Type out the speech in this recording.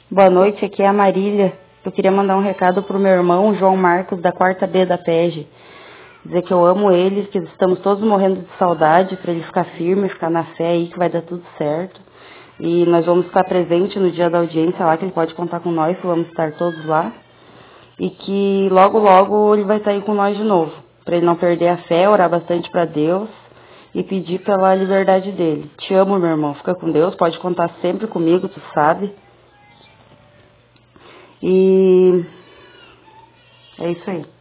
Boa noite, aqui é a Marília. Eu queria mandar um recado pro meu irmão, João Marcos, da 4ª B da PEG. Dizer que eu amo ele, que estamos todos morrendo de saudade, para ele ficar firme, ficar na fé aí, que vai dar tudo certo. E nós vamos estar presentes no dia da audiência lá, que ele pode contar com nós, que vamos estar todos lá. E que logo, logo ele vai estar aí com nós de novo. Para ele não perder a fé, orar bastante para Deus e pedir pela liberdade dele. Te amo, meu irmão. Fica com Deus, pode contar sempre comigo, tu sabe. E é isso aí.